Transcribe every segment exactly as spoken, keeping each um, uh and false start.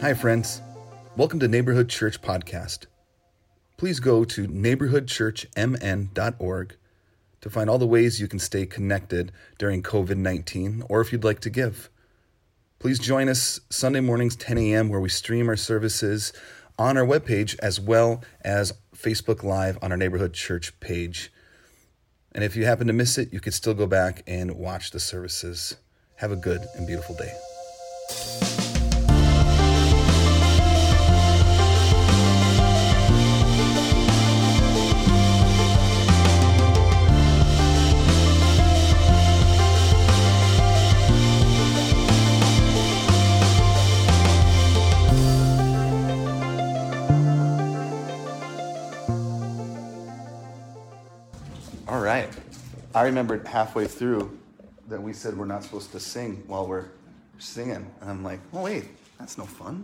Hi, friends. Welcome to Neighborhood Church Podcast. Please go to neighborhood church m n dot org to find all the ways you can stay connected during covid nineteen, or if you'd like to give. Please join us Sunday mornings, ten a.m., where we stream our services on our webpage as well as Facebook Live on our Neighborhood Church page. And if you happen to miss it, you could still go back and watch the services. Have a good and beautiful day. All right. I remembered halfway through that we said we're not supposed to sing while we're singing. And I'm like, oh, wait, that's no fun.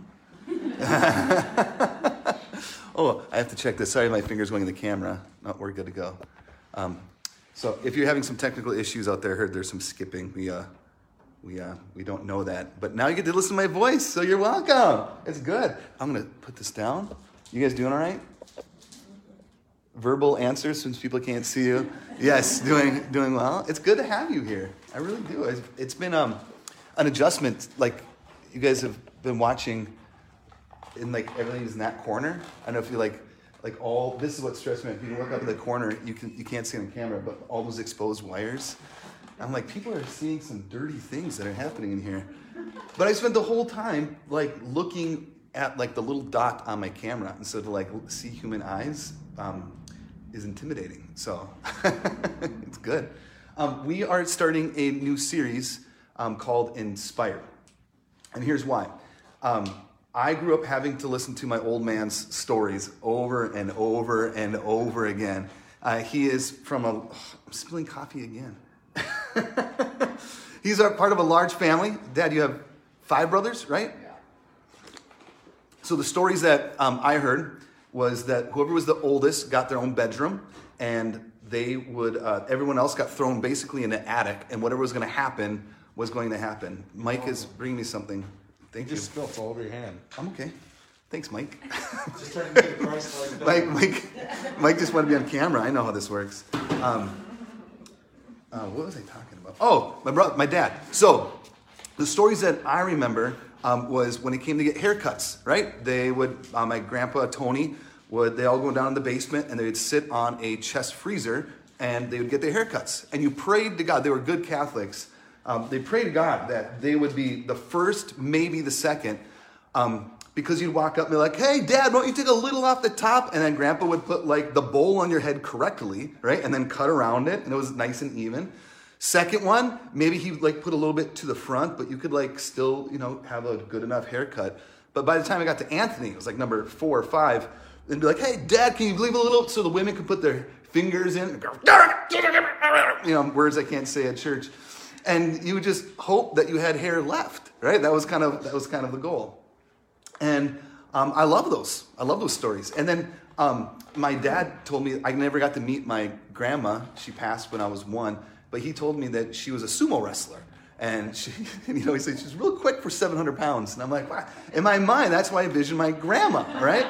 Oh, I have to check this. Sorry, my finger's going in the camera. No, we're good to go. Um, so if you're having some technical issues out there, I heard there's some skipping. We uh, we uh, we don't know that. But now you get to listen to my voice, so you're welcome. It's good. I'm going to put this down. You guys doing all right? Verbal answers since people can't see you. Yes, doing doing well. It's good to have you here. I really do. It's, it's been um, an adjustment. Like, you guys have been watching, and like everything's in that corner. I don't know if you like, like all. This is what stressed me out. If you look up in the corner, you can you can't see on camera, but all those exposed wires. I'm like, people are seeing some dirty things that are happening in here. But I spent the whole time like looking at like the little dot on my camera, and so to like see human eyes. Um, is intimidating, so it's good. Um, we are starting a new series um, called Inspire, and here's why. Um, I grew up having to listen to my old man's stories over and over and over again. Uh, he is from a, oh, I'm spilling coffee again. He's a part of a large family. Dad, you have five brothers, right? Yeah. So the stories that um, I heard was that whoever was the oldest got their own bedroom, and they would, uh, everyone else got thrown basically in an attic, and whatever was going to happen was going to happen. Mike oh. is bringing me something. Thank you. Just spilled all over your hand. I'm okay. Thanks, Mike. Just trying to get Christ like Mike, Mike, Mike just wanted to be on camera. I know how this works. Um, uh, what was I talking about? Oh, my brother, my dad. So the stories that I remember Um, was when it came to get haircuts, right? They would, uh, my grandpa, Tony, would, they all go down in the basement and they would sit on a chest freezer and they would get their haircuts. And you prayed to God, they were good Catholics. Um, they prayed to God that they would be the first, maybe the second, um, because you'd walk up and be like, hey, Dad, why don't you take a little off the top? And then Grandpa would put like the bowl on your head correctly, right? And then cut around it, and it was nice and even. Second one, maybe he like put a little bit to the front, but you could like still, you know, have a good enough haircut. But by the time I got to Anthony, it was like number four or five, they'd be like, hey, Dad, can you leave a little, so the women could put their fingers in, and go, you know, words I can't say at church. And you would just hope that you had hair left, right? That was kind of, that was kind of the goal. And um, I love those. I love those stories. And then um, my dad told me, I never got to meet my grandma. She passed when I was one. But he told me that she was a sumo wrestler. And she, you know, he said she's real quick for seven hundred pounds. And I'm like, wow. In my mind, that's why I envision my grandma, right?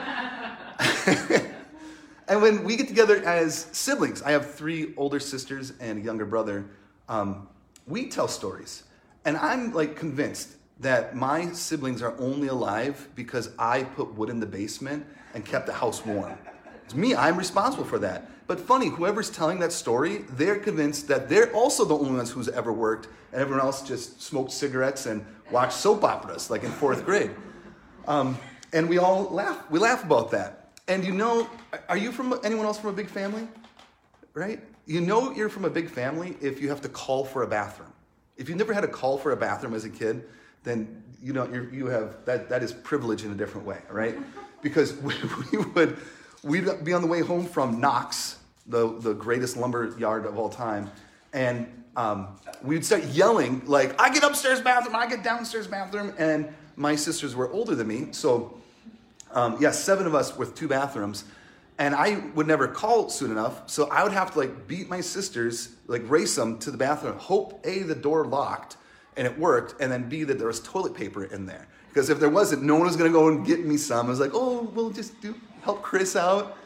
And when we get together as siblings, I have three older sisters and a younger brother, um, we tell stories. And I'm like convinced that my siblings are only alive because I put wood in the basement and kept the house warm. It's me, I'm responsible for that. But funny, whoever's telling that story, they're convinced that they're also the only ones who's ever worked, and everyone else just smoked cigarettes and watched soap operas, like in fourth grade. Um, and we all laugh. We laugh about that. And you know, are you from anyone else from a big family? Right? You know you're from a big family if you have to call for a bathroom. If you never had to call for a bathroom as a kid, then you know you're, you have that. That is privilege in a different way, right? Because we, we would. We'd be on the way home from Knox, the, the greatest lumber yard of all time, and um, we'd start yelling, like, I get upstairs bathroom, I get downstairs bathroom, and my sisters were older than me, so, um, yeah, seven of us with two bathrooms, and I would never call soon enough, so I would have to, like, beat my sisters, like, race them to the bathroom, hope, A, the door locked, and it worked, and then B, that there was toilet paper in there. Because if there wasn't, no one was going to go and get me some. I was like, oh, we'll just do help Chris out.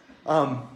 Um,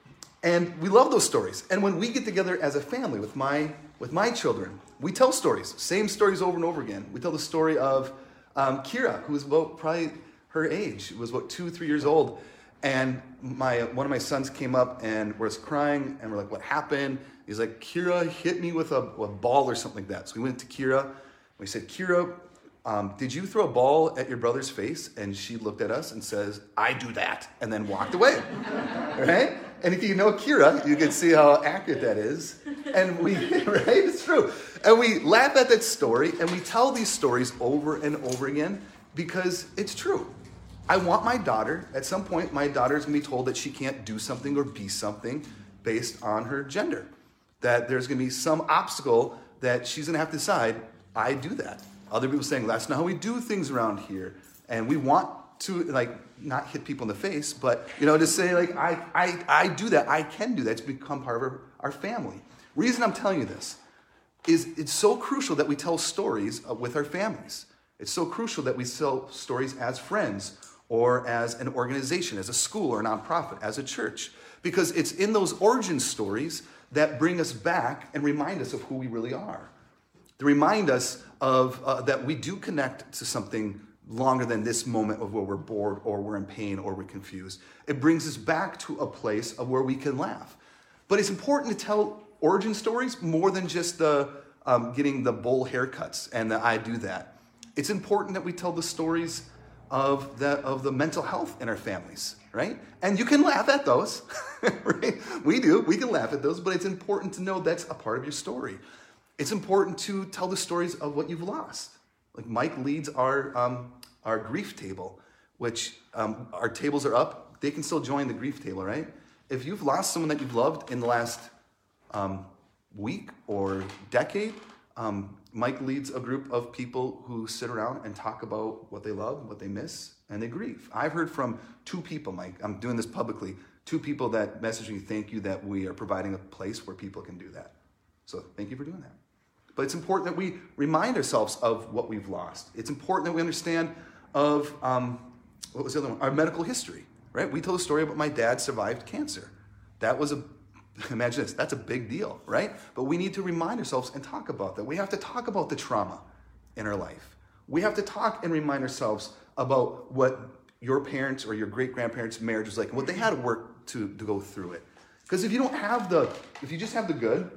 and we love those stories. And when we get together as a family with my with my children, we tell stories, same stories over and over again. We tell the story of um, Kira, who was about probably her age. She was about two, three years old. And my one of my sons came up and was crying, and we're like, what happened? He's like, Kira hit me with a, a ball or something like that. So we went to Kira. We said, Kira, um, did you throw a ball at your brother's face? And she looked at us and says, I do that, and then walked away. Right? And if you know Kira, you can see how accurate that is. And we, right? It's true. And we laugh at that story, and we tell these stories over and over again because it's true. I want my daughter, at some point, my daughter's going to be told that she can't do something or be something based on her gender. That there's going to be some obstacle that she's going to have to decide, I do that. Other people saying, that's not how we do things around here. And we want to, like, not hit people in the face, but, you know, to say, like, I I, I do that. I can do that. It's become part of our, our family. Reason I'm telling you this is it's so crucial that we tell stories with our families. It's so crucial that we tell stories as friends or as an organization, as a school or a nonprofit, as a church. Because it's in those origin stories that bring us back and remind us of who we really are. To remind us of uh, that we do connect to something longer than this moment of where we're bored or we're in pain or we're confused. It brings us back to a place of where we can laugh. But it's important to tell origin stories more than just the um, getting the bowl haircuts and the I do that. It's important that we tell the stories of the of the mental health in our families, right? And you can laugh at those, right? We do, we can laugh at those, but it's important to know that's a part of your story. It's important to tell the stories of what you've lost. Like Mike leads our um, our grief table, which um, our tables are up. They can still join the grief table, right? If you've lost someone that you've loved in the last um, week or decade, um, Mike leads a group of people who sit around and talk about what they love, what they miss, and they grieve. I've heard from two people, Mike, I'm doing this publicly, two people that messaged me, thank you that we are providing a place where people can do that. So thank you for doing that. But it's important that we remind ourselves of what we've lost. It's important that we understand of, um, what was the other one? Our medical history, right? We told a story about my dad survived cancer. That was a Imagine this, that's a big deal, right? But we need to remind ourselves and talk about that. We have to talk about the trauma in our life. We have to talk and remind ourselves about what your parents or your great-grandparents' marriage was like and what they had to work to, to go through it. Because if you don't have the, if you just have the good,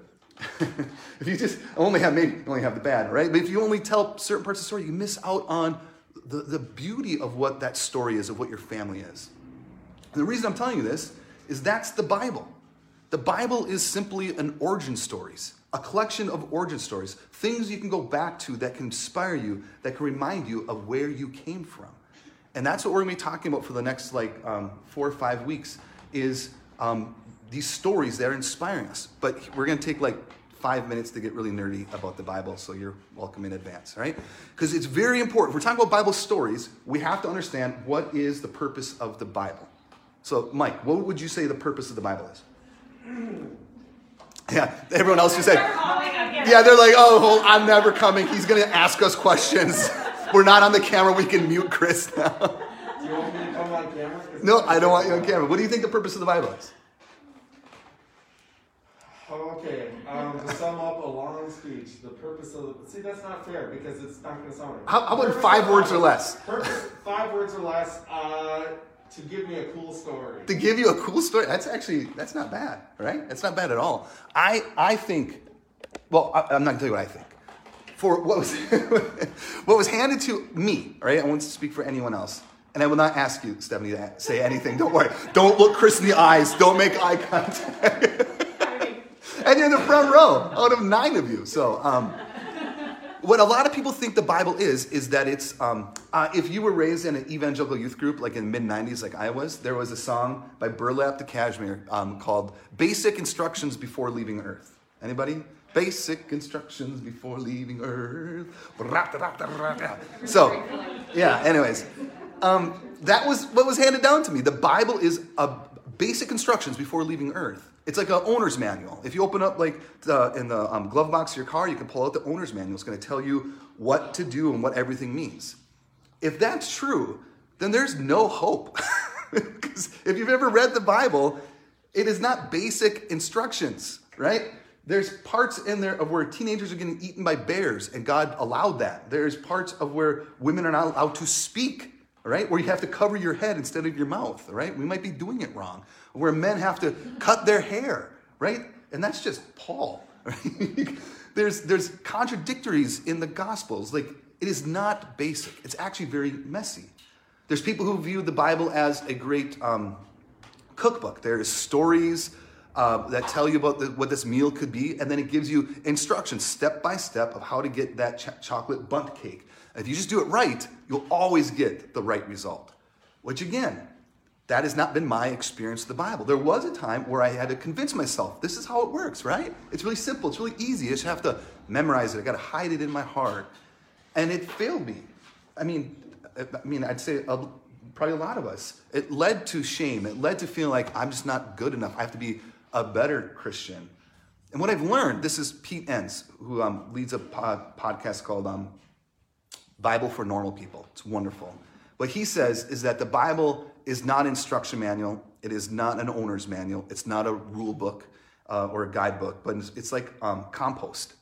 if you just only have, maybe you only have the bad, right? But if you only tell certain parts of the story, you miss out on the, the beauty of what that story is, of what your family is. And the reason I'm telling you this is that's the Bible. The Bible is simply an origin stories, a collection of origin stories, things you can go back to that can inspire you, that can remind you of where you came from. And that's what we're going to be talking about for the next like um, four or five weeks is um, these stories that are inspiring us. But we're going to take like five minutes to get really nerdy about the Bible, so you're welcome in advance, right? Because it's very important. If we're talking about Bible stories, we have to understand what is the purpose of the Bible. So, Mike, what would you say the purpose of the Bible is? Yeah, everyone else just said, yeah, they're like, oh, well, I'm never coming. He's going to ask us questions. We're not on the camera. We can mute Chris now. Do you want me to come on camera? No, I don't want you on camera. What do you think the purpose of the Bible is? Okay, um, to sum up a long speech, the purpose of the... See, that's not fair because it's not going to sound right. How, how about five words or less? Purpose, five words or less. Uh... To give me a cool story. To give you a cool story? That's actually, that's not bad, right? That's not bad at all. I I think, well, I, I'm not going to tell you what I think. For what was what was handed to me, right? I won't speak for anyone else. And I will not ask you, Stephanie, to say anything. Don't worry. Don't look Chris in the eyes. Don't make eye contact. And you're in the front row out of nine of you. So, um, what a lot of people think the Bible is, is that it's, um, uh, if you were raised in an evangelical youth group, like in the mid nineties, like I was, there was a song by Burlap the Cashmere um, called Basic Instructions Before Leaving Earth. Anybody? Basic instructions before leaving Earth. So, yeah, anyways. Um, that was what was handed down to me. The Bible is a basic instructions before leaving Earth. It's like an owner's manual. If you open up like the, in the um, glove box of your car, you can pull out the owner's manual. It's going to tell you what to do and what everything means. if that's true, then there's no hope. Because if you've ever read the Bible, it is not basic instructions, right? There's parts in there of where teenagers are getting eaten by bears, and God allowed that. There's parts of where women are not allowed to speak, right? Where you have to cover your head instead of your mouth, right? We might be doing it wrong. Where men have to cut their hair, right? And that's just Paul, right? there's, there's contradictories in the Gospels. Like, it is not basic. It's actually very messy. There's people who view the Bible as a great um, cookbook. There's stories uh, that tell you about the, what this meal could be, and then it gives you instructions step by step of how to get that ch- chocolate bundt cake. If you just do it right, you'll always get the right result. Which again, that has not been my experience of the Bible. There was a time where I had to convince myself, this is how it works, right? It's really simple, it's really easy. I just have to memorize it. I got to hide it in my heart. And it failed me. I mean, I mean, I'd say a, probably a lot of us. It led to shame. It led to feeling like I'm just not good enough. I have to be a better Christian. And what I've learned, this is Pete Enns, who um, leads a pod, podcast called um, Bible for Normal People. It's wonderful. What he says is that the Bible is not an instruction manual. It is not an owner's manual. It's not a rule book uh, or a guidebook, but it's, it's like um, compost.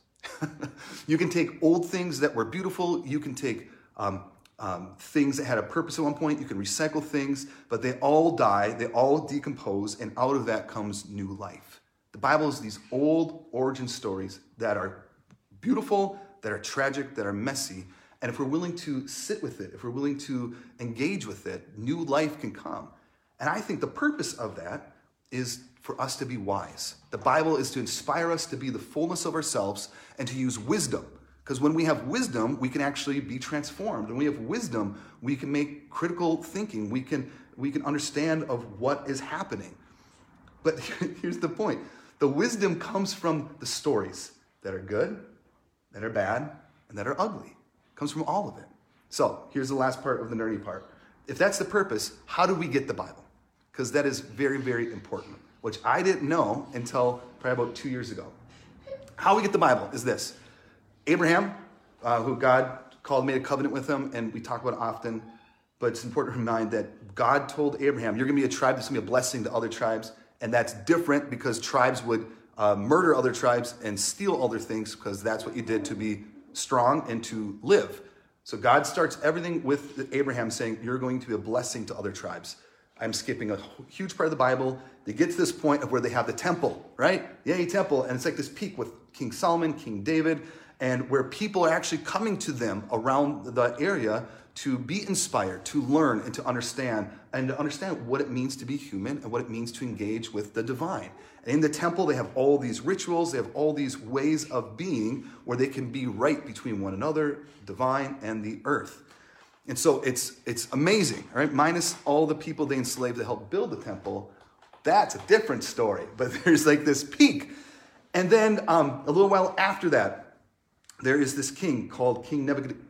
You can take old things that were beautiful. You can take um, um, things that had a purpose at one point. You can recycle things, but they all die. They all decompose, and out of that comes new life. The Bible is these old origin stories that are beautiful, that are tragic, that are messy. And if we're willing to sit with it, if we're willing to engage with it, new life can come. And I think the purpose of that is for us to be wise. The Bible is to inspire us to be the fullness of ourselves and to use wisdom. Because when we have wisdom, we can actually be transformed. When we have wisdom, we can make critical thinking. We can, we can understand of what is happening. But here's the point. The wisdom comes from the stories that are good, that are bad, and that are ugly. It comes from all of it. So here's the last part of the nerdy part. If that's the purpose, how do we get the Bible? Because that is very, very important, which I didn't know until probably about two years ago. How we get the Bible is this. Abraham, uh, who God called, made a covenant with him, and we talk about it often, but it's important to remind that God told Abraham, you're going to be a tribe that's going to be a blessing to other tribes, and that's different because tribes would uh, murder other tribes and steal other things because that's what you did to be strong and to live. So God starts everything with Abraham saying, you're going to be a blessing to other tribes. I'm skipping a huge part of the Bible. They get to this point of where they have the temple, right? Yay, temple. And it's like this peak with King Solomon, King David, and where people are actually coming to them around the area to be inspired, to learn and to understand, and to understand what it means to be human and what it means to engage with the divine. And in the temple, they have all these rituals, they have all these ways of being where they can be right between one another, divine, and the earth. And so it's it's amazing, right? Minus all the people they enslaved to help build the temple, that's a different story. But there's like this peak. And then um, a little while after that, there is this king called King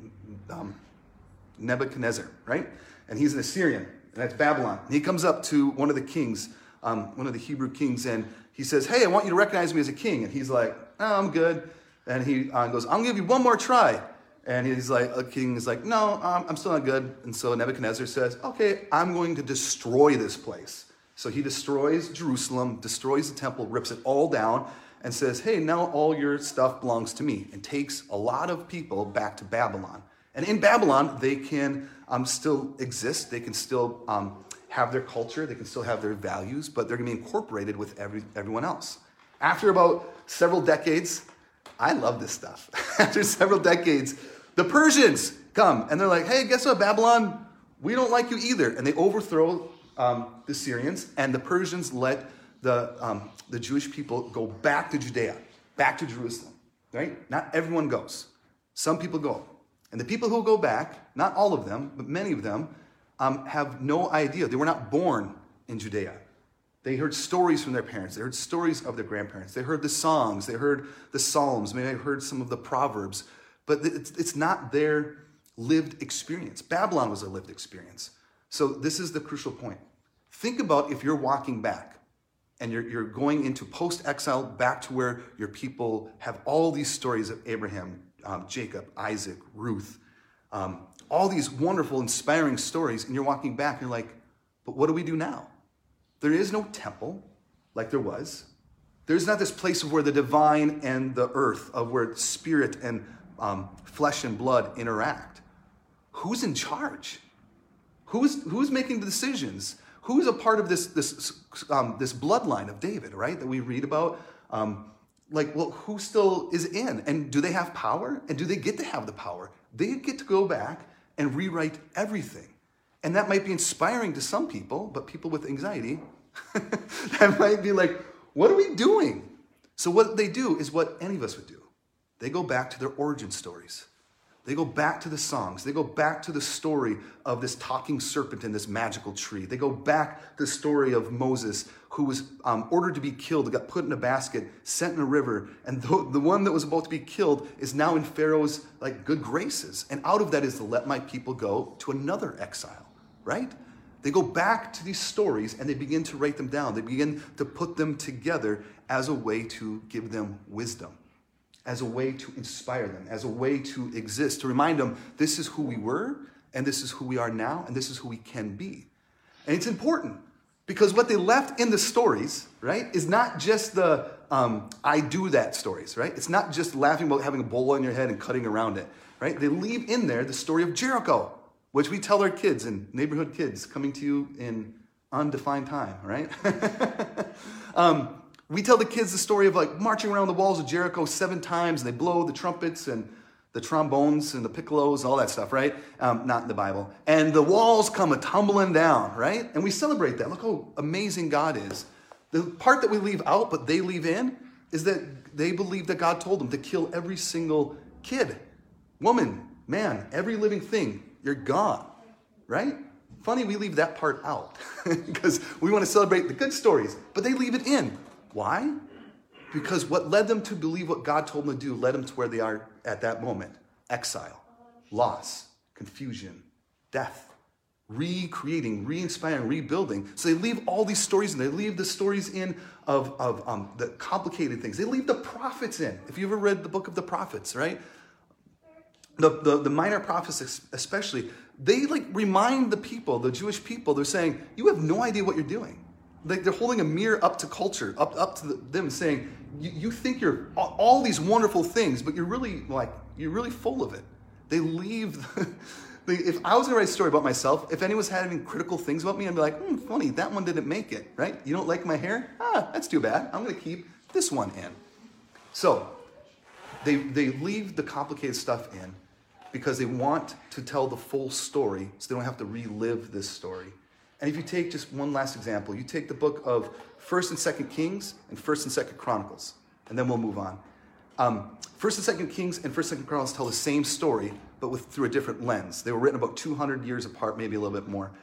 um, Nebuchadnezzar, right? And he's an Assyrian, and that's Babylon. And he comes up to one of the kings, um, one of the Hebrew kings, and he says, hey, I want you to recognize me as a king. And he's like, oh, I'm good. And he uh, goes, I'm going to give you one more try. And he's like, the king is like, no, um, I'm still not good. And so Nebuchadnezzar says, okay, I'm going to destroy this place. So he destroys Jerusalem, destroys the temple, rips it all down, and says, hey, now all your stuff belongs to me, and takes a lot of people back to Babylon. And in Babylon, they can um, still exist. They can still um, have their culture. They can still have their values, but they're going to be incorporated with every, everyone else. After about several decades, I love this stuff. After several decades, the Persians come, and they're like, hey, guess what, Babylon? We don't like you either. And they overthrow um, the Syrians, and the Persians let the, um, the Jewish people go back to Judea, back to Jerusalem, right? Not everyone goes. Some people go. And the people who go back, not all of them, but many of them, um, have no idea. They were not born in Judea. They heard stories from their parents. They heard stories of their grandparents. They heard the songs. They heard the Psalms. Maybe they heard some of the Proverbs. But it's, it's not their lived experience. Babylon was a lived experience. So this is the crucial point. Think about if you're walking back and you're, you're going into post-exile back to where your people have all these stories of Abraham, um, Jacob, Isaac, Ruth, Um, all these wonderful, inspiring stories, and you're walking back and you're like, but what do we do now? There is no temple like there was. There's not this place where the divine and the earth, of where spirit and um, flesh and blood interact. Who's in charge? Who's who's making the decisions? Who's a part of this this um, this bloodline of David, right? That we read about. Um, like, well, who still is in? And do they have power? And do they get to have the power? They get to go back and rewrite everything. And that might be inspiring to some people, but people with anxiety, that might be like, what are we doing? So what they do is what any of us would do. They go back to their origin stories. They go back to the songs. They go back to the story of this talking serpent in this magical tree. They go back to the story of Moses, who was um, ordered to be killed, got put in a basket, sent in a river, and the, the one that was about to be killed is now in Pharaoh's like good graces. And out of that is to let my people go to another exile, right? They go back to these stories and they begin to write them down. They begin to put them together as a way to give them wisdom, as a way to inspire them, as a way to exist, to remind them this is who we were, and this is who we are now, and this is who we can be. And it's important because what they left in the stories, right, is not just the um, I do that stories, right? It's not just laughing about having a bowl on your head and cutting around it, right? They leave in there the story of Jericho, which we tell our kids and neighborhood kids coming to you in undefined time, right? um, We tell the kids the story of like marching around the walls of Jericho seven times, and they blow the trumpets and the trombones and the piccolos, all that stuff, right? Um, not in the Bible. And the walls come a-tumbling down, right? And we celebrate that. Look how amazing God is. The part that we leave out, but they leave in, is that they believe that God told them to kill every single kid, woman, man, every living thing. You're gone, right? Funny we leave that part out because we want to celebrate the good stories, but they leave it in. Why? Because what led them to believe what God told them to do led them to where they are at that moment. Exile, loss, confusion, death, recreating, re-inspiring, rebuilding. So they leave all these stories in. They leave the stories in of, of um, the complicated things. They leave the prophets in. If you ever read the book of the prophets, right? The, the, the minor prophets especially, they like remind the people, the Jewish people, they're saying, you have no idea what you're doing. Like they're holding a mirror up to culture, up, up to the, them saying, you, you think you're all, all these wonderful things, but you're really like, you're really full of it. They leave, they, if I was gonna write a story about myself, if anyone was having critical things about me, I'd be like, hmm, funny, that one didn't make it, right? You don't like my hair? Ah, that's too bad. I'm gonna keep this one in. So they, they leave the complicated stuff in because they want to tell the full story so they don't have to relive this story. And if you take just one last example, you take the book of First and Second Kings and First and Second Chronicles, and then we'll move on. Um, First and Second Kings and First and Second Chronicles tell the same story, but with through a different lens. They were written about two hundred years apart, maybe a little bit more.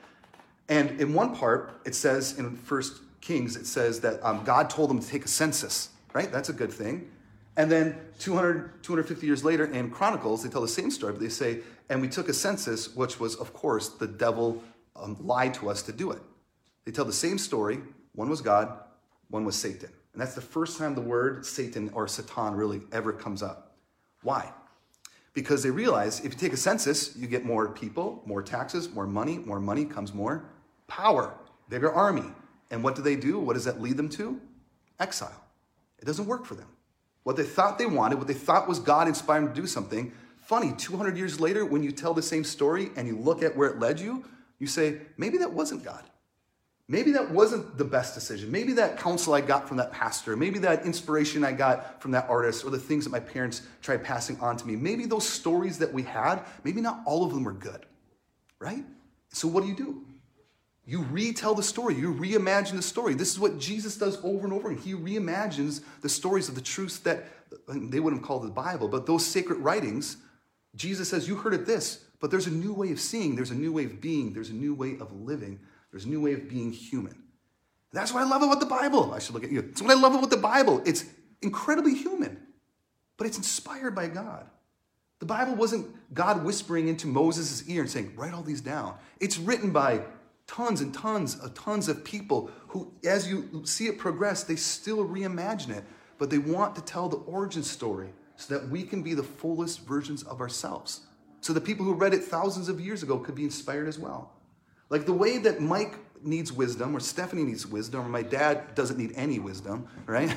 And in one part, it says in First Kings, it says that um, God told them to take a census, right? That's a good thing. And then two hundred, two hundred fifty years later in Chronicles, they tell the same story, but they say, and we took a census, which was, of course, the devil Um, lied to us to do it. They tell the same story. One was God, one was Satan. And that's the first time the word Satan or Satan really ever comes up. Why? Because they realize if you take a census, you get more people, more taxes, more money. More money comes more power, bigger army. And what do they do? What does that lead them to? Exile. It doesn't work for them. What they thought they wanted, what they thought was God inspiring them to do something, funny, two hundred years later, when you tell the same story and you look at where it led you, you say, maybe that wasn't God. Maybe that wasn't the best decision. Maybe that counsel I got from that pastor, maybe that inspiration I got from that artist, or the things that my parents tried passing on to me, maybe those stories that we had, maybe not all of them were good, right? So what do you do? You retell the story. You reimagine the story. This is what Jesus does over and over again. He reimagines the stories of the truths that they wouldn't call the Bible, but those sacred writings. Jesus says, you heard it this, but there's a new way of seeing. There's a new way of being. There's a new way of living. There's a new way of being human. That's what I love about the Bible. I should look at you. That's what I love about the Bible. It's incredibly human, but it's inspired by God. The Bible wasn't God whispering into Moses' ear and saying, write all these down. It's written by tons and tons of tons of people who, as you see it progress, they still reimagine it, but they want to tell the origin story so that we can be the fullest versions of ourselves. so the people who read it thousands of years ago could be inspired as well. Like the way that Mike needs wisdom, or Stephanie needs wisdom, or my dad doesn't need any wisdom, right?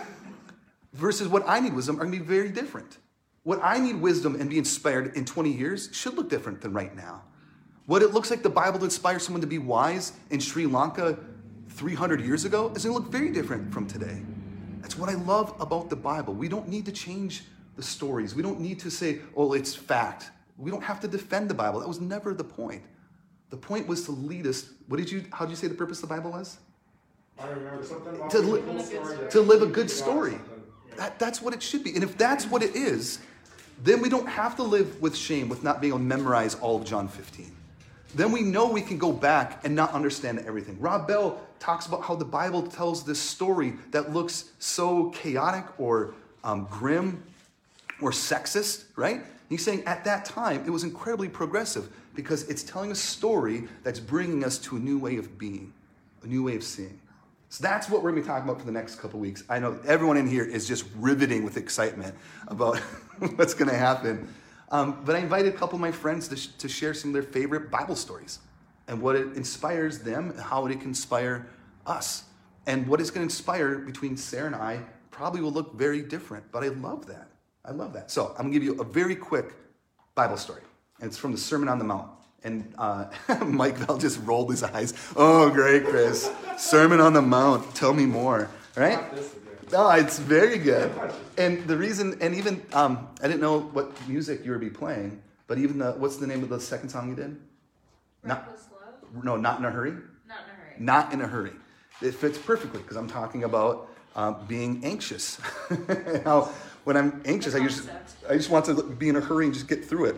Versus what I need wisdom are going to be very different. What I need wisdom and be inspired in twenty years should look different than right now. What it looks like the Bible to inspire someone to be wise in Sri Lanka three hundred years ago is going to look very different from today. That's what I love about the Bible. We don't need to change the stories. We don't need to say, oh, it's fact. We don't have to defend the Bible. That was never the point. The point was to lead us. What did you, how did you say the purpose of the Bible was? I remember something about To, the li- cool story that- to live a good story. Yeah. That, that's what it should be. And if that's what it is, then we don't have to live with shame with not being able to memorize all of John fifteen. Then we know we can go back and not understand everything. Rob Bell talks about how the Bible tells this story that looks so chaotic or um, grim or sexist, right? He's saying at that time it was incredibly progressive because it's telling a story that's bringing us to a new way of being, a new way of seeing. So that's what we're going to be talking about for the next couple weeks. I know everyone in here is just riveting with excitement about what's going to happen. Um, but I invited a couple of my friends to, sh- to share some of their favorite Bible stories and what it inspires them and how it can inspire us. And what it's going to inspire between Sarah and I probably will look very different, but I love that. I love that. So I'm going to give you a very quick Bible story. And it's from the Sermon on the Mount. And uh, Mike Bell just rolled his eyes. Oh, great, Chris. Sermon on the Mount. Tell me more. Right? Not this again. Oh, it's very good. And the reason, and even, um, I didn't know what music you would be playing, but even the, what's the name of the second song you did? Reckless Love? No, Not in a Hurry? Not in a hurry. Not in a Hurry. It fits perfectly because I'm talking about uh, being anxious. How when I'm anxious, I just, I just want to be in a hurry and just get through it.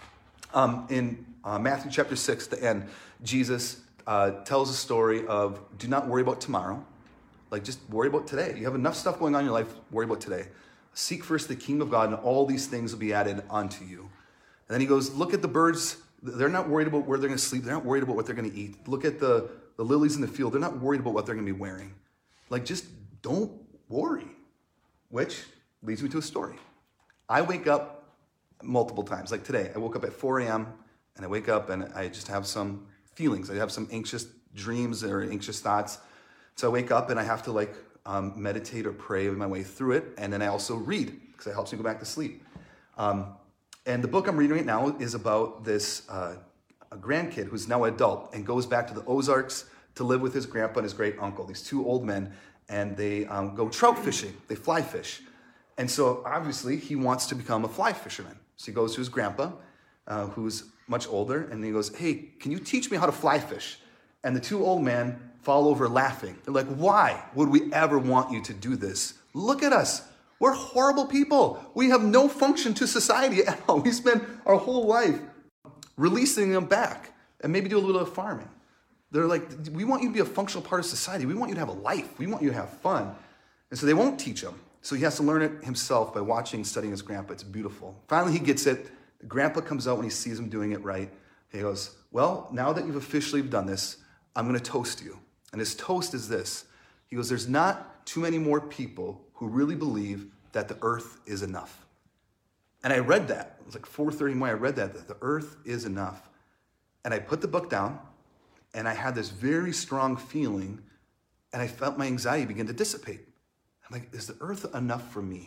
Um, in uh, Matthew chapter six, the end, Jesus uh, tells a story of do not worry about tomorrow. Like, just worry about today. You have enough stuff going on in your life, worry about today. Seek first the kingdom of God, and all these things will be added onto you. And then he goes, look at the birds. They're not worried about where they're going to sleep. They're not worried about what they're going to eat. Look at the, the lilies in the field. They're not worried about what they're going to be wearing. Like, just don't worry. Which leads me to a story. I wake up multiple times. Like today, I woke up at four a.m., and I wake up, and I just have some feelings. I have some anxious dreams or anxious thoughts. So I wake up and I have to like um, meditate or pray my way through it. And then I also read because it helps me go back to sleep. Um, and the book I'm reading right now is about this uh, a grandkid who's now an adult and goes back to the Ozarks to live with his grandpa and his great uncle, these two old men. And they um, go trout fishing. They fly fish. And so obviously he wants to become a fly fisherman. So he goes to his grandpa, uh, who's much older. And he goes, hey, can you teach me how to fly fish? And the two old men fall over laughing. They're like, why would we ever want you to do this? Look at us. We're horrible people. We have no function to society at all. We spend our whole life releasing them back and maybe do a little bit of farming. They're like, we want you to be a functional part of society. We want you to have a life. We want you to have fun. And so they won't teach him. So he has to learn it himself by watching and studying his grandpa. It's beautiful. Finally, he gets it. The grandpa comes out when he sees him doing it right. He goes, well, now that you've officially done this, I'm going to toast you. And his toast is this. He goes, there's not too many more people who really believe that the earth is enough. And I read that. It was like four thirty in the morning. I read that, that the earth is enough. And I put the book down, and I had this very strong feeling, and I felt my anxiety begin to dissipate. I'm like, is the earth enough for me?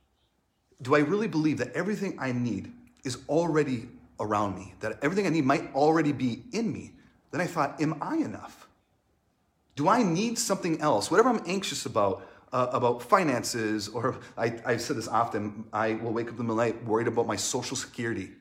Do I really believe that everything I need is already around me, that everything I need might already be in me? Then I thought, am I enough? Do I need something else? Whatever I'm anxious about, uh, about finances, or I, I've said this often, I will wake up in the middle of the night worried about my social security.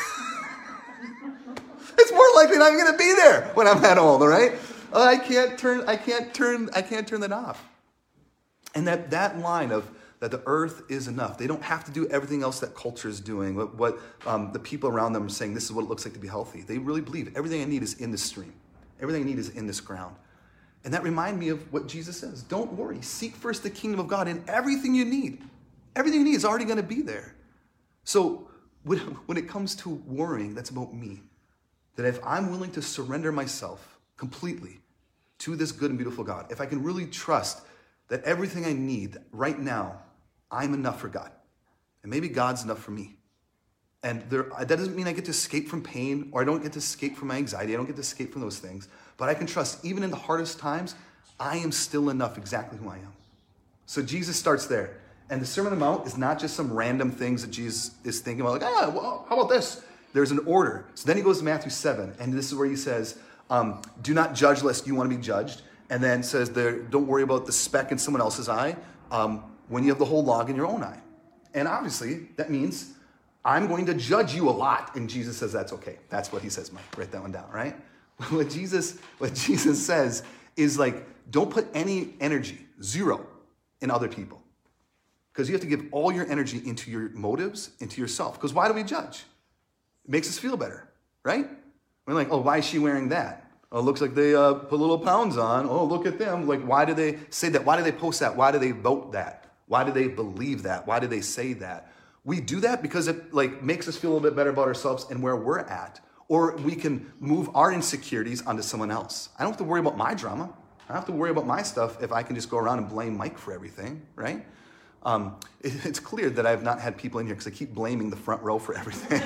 It's more likely that I'm going to be there when I'm that old, all right? Uh, I can't turn, I can't turn, I can't turn that off. And that, that line of that the earth is enough. They don't have to do everything else that culture is doing, what, what um, the people around them are saying, this is what it looks like to be healthy. They really believe everything I need is in this stream. Everything I need is in this ground. And that reminded me of what Jesus says. Don't worry. Seek first the kingdom of God, and everything you need, everything you need is already going to be there. So when, when it comes to worrying, that's about me. That if I'm willing to surrender myself completely to this good and beautiful God, if I can really trust that everything I need right now, I'm enough for God. And maybe God's enough for me. And there, that doesn't mean I get to escape from pain, or I don't get to escape from my anxiety. I don't get to escape from those things. But I can trust, even in the hardest times, I am still enough exactly who I am. So Jesus starts there. And the Sermon on the Mount is not just some random things that Jesus is thinking about, like, ah, well, how about this? There's an order. So then he goes to Matthew seven, and this is where he says, um, do not judge lest you want to be judged. And then says, there, don't worry about the speck in someone else's eye um, when you have the whole log in your own eye. And obviously, that means I'm going to judge you a lot. And Jesus says that's okay. That's what he says, Mike. Write that one down, right? What Jesus, what Jesus says is like, don't put any energy, zero, in other people. Because you have to give all your energy into your motives, into yourself. Because why do we judge? It makes us feel better, right? We're like, oh, why is she wearing that? Oh, it looks like they uh, put little pounds on. Oh, look at them. Like, why do they say that? Why do they post that? Why do they vote that? Why do they believe that? Why do they say that? We do that because it like makes us feel a little bit better about ourselves and where we're at. Or we can move our insecurities onto someone else. I don't have to worry about my drama. I don't have to worry about my stuff if I can just go around and blame Mike for everything, right? Um, it, it's clear that I have not had people in here because I keep blaming the front row for everything.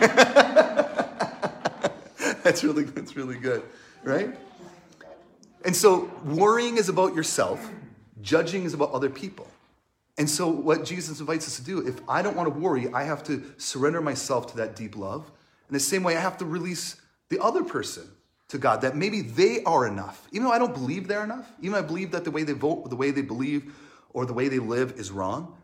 That's really, that's really good, right? And so worrying is about yourself. Judging is about other people. And so what Jesus invites us to do, if I don't want to worry, I have to surrender myself to that deep love. In the same way, I have to release the other person to God, that maybe they are enough. Even though I don't believe they're enough, even though I believe that the way they vote, the way they believe, or the way they live is wrong,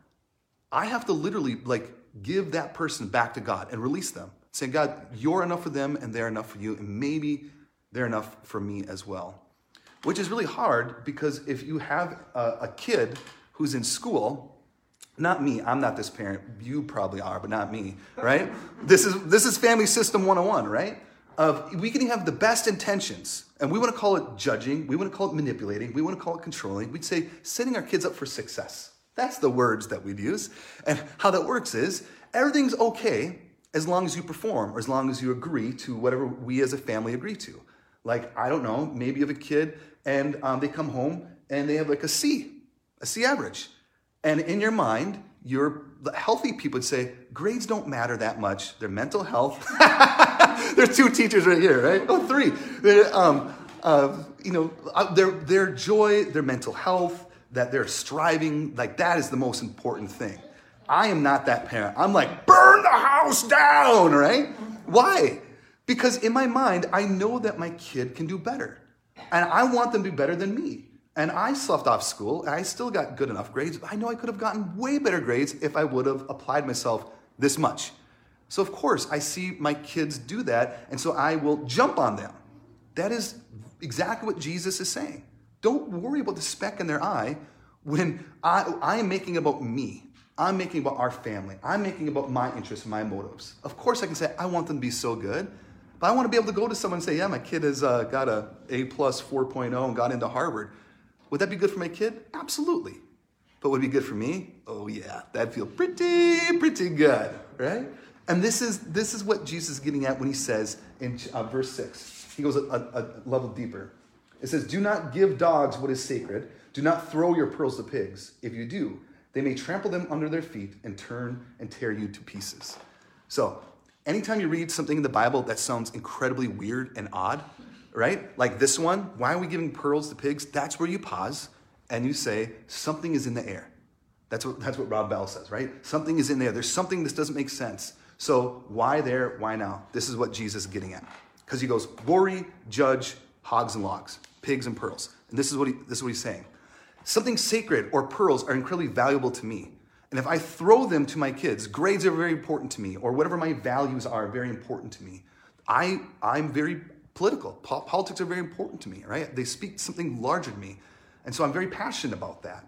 I have to literally like give that person back to God and release them. Saying, God, you're enough for them and they're enough for you, and maybe they're enough for me as well. Which is really hard because if you have a, a kid who's in school, not me, I'm not this parent, you probably are, but not me, right? This is this is family system one oh one, right? Of we can have the best intentions, and we want to call it judging, we want to call it manipulating, we want to call it controlling. We'd say setting our kids up for success. That's the words that we'd use. And how that works is everything's okay as long as you perform, or as long as you agree to whatever we as a family agree to. Like, I don't know, maybe you have a kid and um, they come home and they have like a C, a C average. And in your mind, you're the healthy people would say, grades don't matter that much. Their mental health. There's two teachers right here, right? Oh, three. They're, um, uh, you know, uh, their their joy, their mental health, that they're striving, like that is the most important thing. I am not that parent. I'm like, burn the house down, right? Why? Because in my mind, I know that my kid can do better. And I want them to do better than me. And I slept off school, and I still got good enough grades. But I know I could have gotten way better grades if I would have applied myself this much. So of course, I see my kids do that, and so I will jump on them. That is exactly what Jesus is saying. Don't worry about the speck in their eye when I, I am making about me. I'm making about our family. I'm making about my interests and my motives. Of course, I can say, I want them to be so good, but I want to be able to go to someone and say, yeah, my kid has uh, got a A plus four point oh and got into Harvard. Would that be good for my kid? Absolutely. But would it be good for me? Oh yeah, that'd feel pretty, pretty good, right? And this is this is what Jesus is getting at when he says in uh, verse six. He goes a, a, a level deeper. It says, do not give dogs what is sacred. Do not throw your pearls to pigs. If you do, they may trample them under their feet and turn and tear you to pieces. So anytime you read something in the Bible that sounds incredibly weird and odd, right? Like this one, why are we giving pearls to pigs? That's where you pause and you say, something is in the air. That's what, that's what Rob Bell says, right? Something is in there. There's something that doesn't make sense. So why there? Why now? This is what Jesus is getting at. Because he goes, worry, judge, hogs and logs, pigs and pearls. And this is what he, this is what he's saying. Something sacred or pearls are incredibly valuable to me. And if I throw them to my kids, grades are very important to me, or whatever my values are very important to me. I, I'm very political. Po- politics are very important to me, right? They speak something larger to me. And so I'm very passionate about that.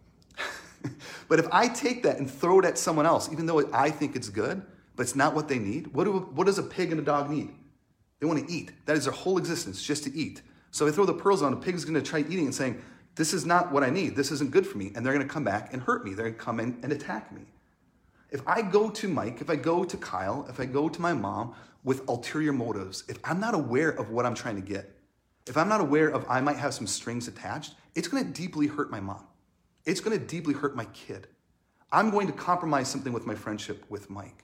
But if I take that and throw it at someone else, even though I think it's good, but it's not what they need, what, do, what does a pig and a dog need? They want to eat. That is their whole existence, just to eat. So if I throw the pearls on, a pig's going to try eating and saying, this is not what I need. This isn't good for me. And they're going to come back and hurt me. They're going to come in and attack me. If I go to Mike, if I go to Kyle, if I go to my mom with ulterior motives, if I'm not aware of what I'm trying to get, if I'm not aware of I might have some strings attached, it's going to deeply hurt my mom. It's going to deeply hurt my kid. I'm going to compromise something with my friendship with Mike.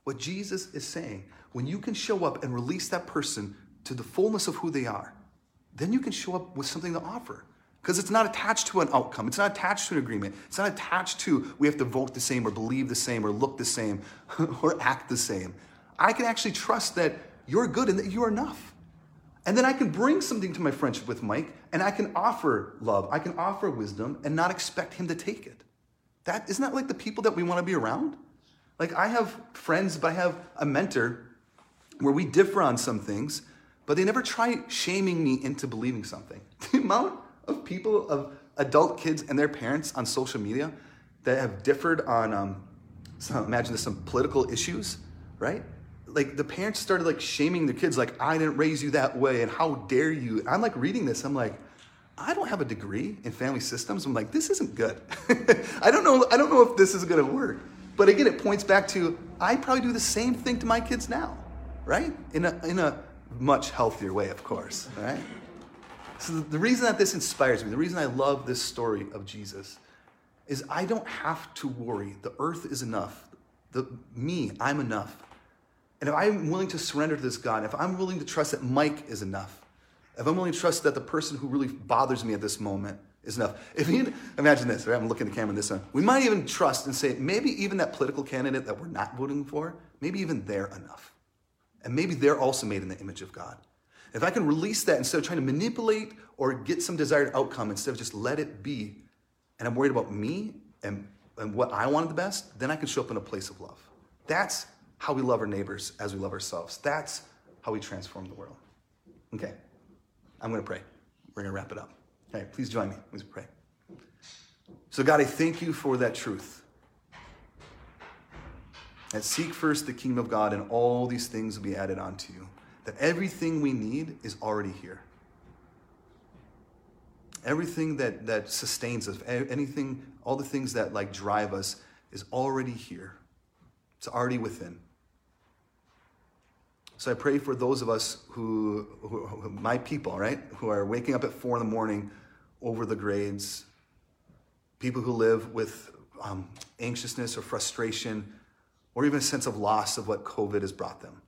What Jesus is saying, when you can show up and release that person to the fullness of who they are, then you can show up with something to offer. Because it's not attached to an outcome. It's not attached to an agreement. It's not attached to we have to vote the same or believe the same or look the same or act the same. I can actually trust that you're good and that you're enough. And then I can bring something to my friendship with Mike and I can offer love. I can offer wisdom and not expect him to take it. That, isn't that like the people that we want to be around? Like I have friends, but I have a mentor where we differ on some things, but they never try shaming me into believing something. The amount of people, of adult kids and their parents on social media that have differed on, um, some, imagine this, some political issues, right? Like the parents started like shaming their kids, like, I didn't raise you that way and how dare you? I'm like reading this, I'm like, I don't have a degree in family systems. I'm like, this isn't good. I don't know, I don't know if this is gonna work. But again, it points back to, I probably do the same thing to my kids now, right? In a, in a much healthier way, of course, right? So the reason that this inspires me, the reason I love this story of Jesus is I don't have to worry. The earth is enough. The, me, I'm enough. And if I'm willing to surrender to this God, if I'm willing to trust that Mike is enough, if I'm willing to trust that the person who really bothers me at this moment is enough. If you, imagine this, right? I'm looking at the camera in this one. We might even trust and say, maybe even that political candidate that we're not voting for, maybe even they're enough. And maybe they're also made in the image of God. If I can release that instead of trying to manipulate or get some desired outcome, instead of just let it be, and I'm worried about me and, and what I wanted the best, then I can show up in a place of love. That's how we love our neighbors as we love ourselves. That's how we transform the world. Okay, I'm going to pray. We're going to wrap it up. Okay, please join me. Please pray. So God, I thank you for that truth. That seek first the kingdom of God and all these things will be added onto you. That everything we need is already here. Everything that, that sustains us, anything, all the things that like drive us is already here. It's already within. So I pray for those of us who, who, who my people, right, who are waking up at four in the morning over the grades, people who live with um, anxiousness or frustration, or even a sense of loss of what COVID has brought them.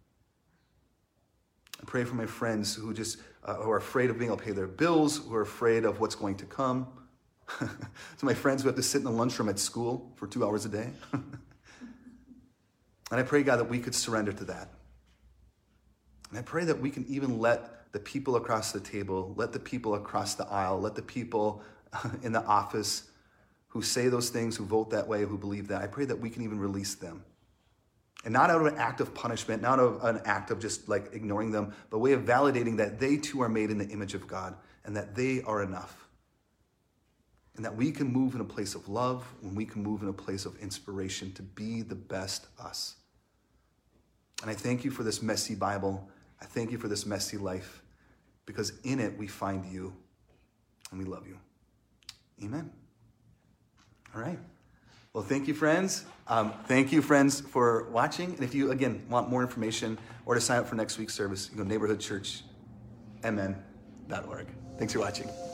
I pray for my friends who just uh, who are afraid of being able to pay their bills, who are afraid of what's going to come. So my friends who have to sit in the lunchroom at school for two hours a day. And I pray, God, that we could surrender to that. And I pray that we can even let the people across the table, let the people across the aisle, let the people in the office who say those things, who vote that way, who believe that, I pray that we can even release them. And not out of an act of punishment, not out of an act of just like ignoring them, but a way of validating that they too are made in the image of God and that they are enough. And that we can move in a place of love, and we can move in a place of inspiration to be the best us. And I thank you for this messy Bible. I thank you for this messy life, because in it we find you and we love you. Amen. All right. Well, thank you, friends. Um, thank you, friends, for watching. And if you, again, want more information or to sign up for next week's service, you go to neighborhood church m n dot org. Thanks for watching.